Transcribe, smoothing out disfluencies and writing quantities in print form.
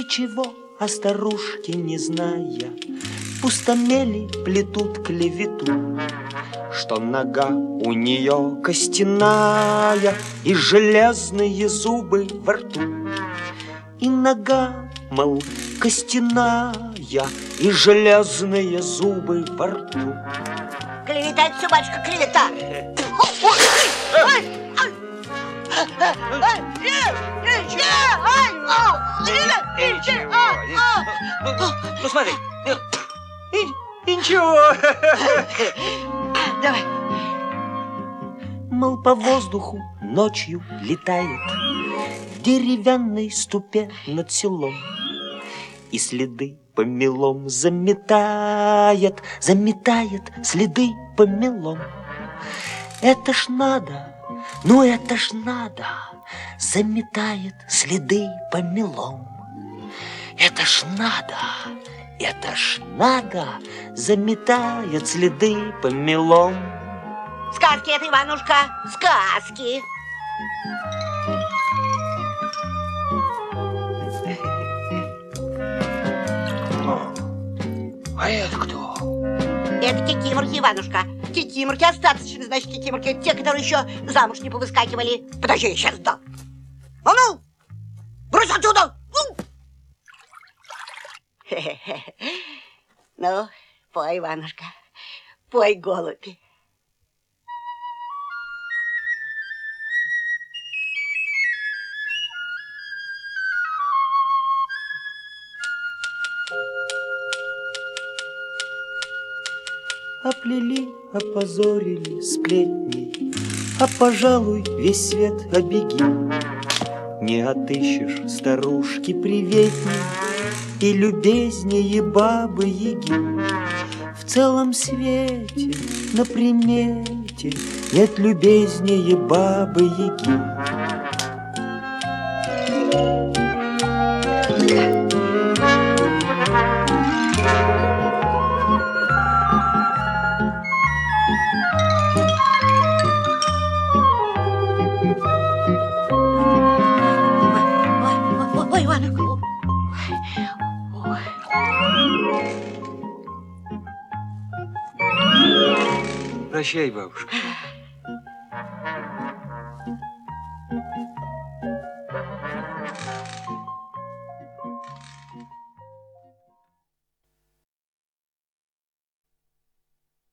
ничего о старушке не зная, пустомели плетут клевету, что нога у нее костяная и железные зубы во рту. И нога, мол, костяная и железные зубы во рту. Клевета, это все, батюшка, клевета. Ну смотри. И ничего. Давай. Мол, по воздуху ночью летает в деревянной ступе над селом, и следы помелом заметает, заметает следы помелом. Это ж надо, ну это ж надо, заметает следы помелом. Это ж надо, заметает следы помелом. Сказки это, Иванушка, сказки. А это кто? Это кикиморки, Иванушка. Кикиморки остаточные, значит, кикиморки. Это те, которые еще замуж не повыскакивали. Подожди, я сейчас дам. А ну! Брось отсюда! Ну, пой, Иванушка, пой, голубь. Оплели, опозорили сплетни, а, пожалуй, весь свет обеги. Не отыщешь старушки приветней и любезнее бабы-яги. В целом свете на примете нет любезнее бабы-яги. Ой, Иванушка. Прощай, бабушка.